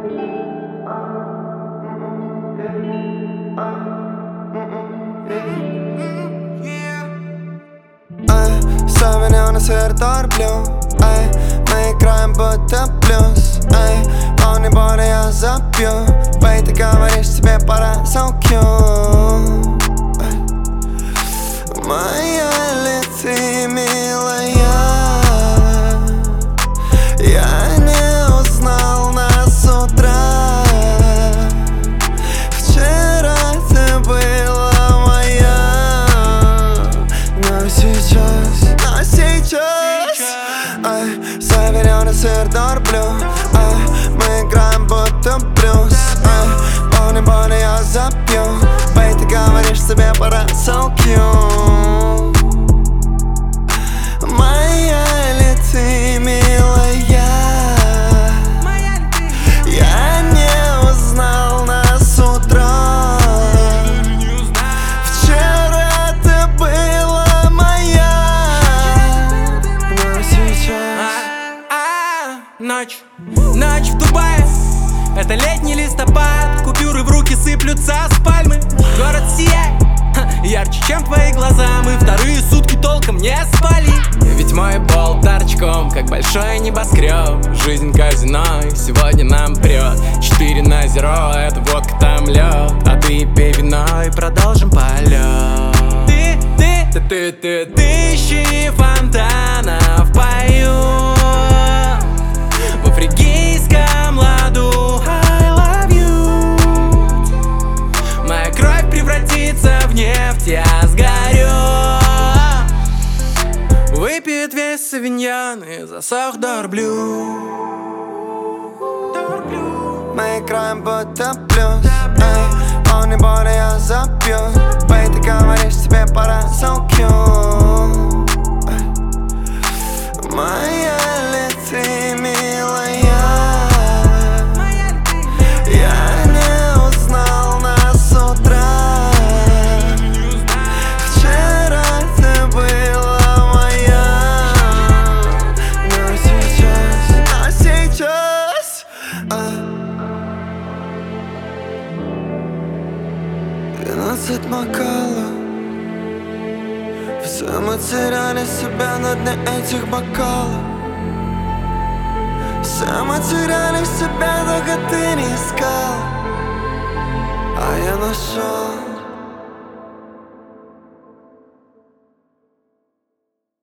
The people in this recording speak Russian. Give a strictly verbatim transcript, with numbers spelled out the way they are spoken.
Современный свет торплю, эй, мы играем будто блюз, эй, волны боли я запью, бей, ты говоришь, тебе пора so cute, эй. Моя ли ты, милая, я не узнал нас с утра. Вчера ты была моя, но сейчас, но сейчас, эй, заваренный сыр торплю, эй, мы играем будто блюз, эй, волны боли я запью, бей, ты говоришь, тебе пора so cute. Моя ли ты, милая, я не узнал нас с утра. Вчера ты была моя, но сейчас. Ночь, ночь в Дубае, это летний листопад, купюры в руки сыплются с пальмы. Город сияет, ха, ярче, чем твои глаза. Мы вторые сутки толком не спали. Ведь мой пол торчком, как большой небоскреб. Жизнь казино, и сегодня нам прет. Четыре на зеро, это водка, там лед. А ты пей вино и продолжим полет. Ты, ты, ты, ты, ты, тысячи фонтанов поют в фригийском ладу. I love you. Моя кровь превратится в нефть, я сгорю. Выпьет весь савиньян и засох дорблю. Мы играем будто блюз, эй, волны боли я запью, бей, ты говоришь, тебе пора so cute, эй. Моя ли ты, милая, я не узнал нас с утра. Вчера ты была моя, но сейчас, но сейчас, эй. Двенадцать бокалов, все мы теряли себя на дне этих бокалов. Все мы теряли себя, только ты не искал, а я нашел.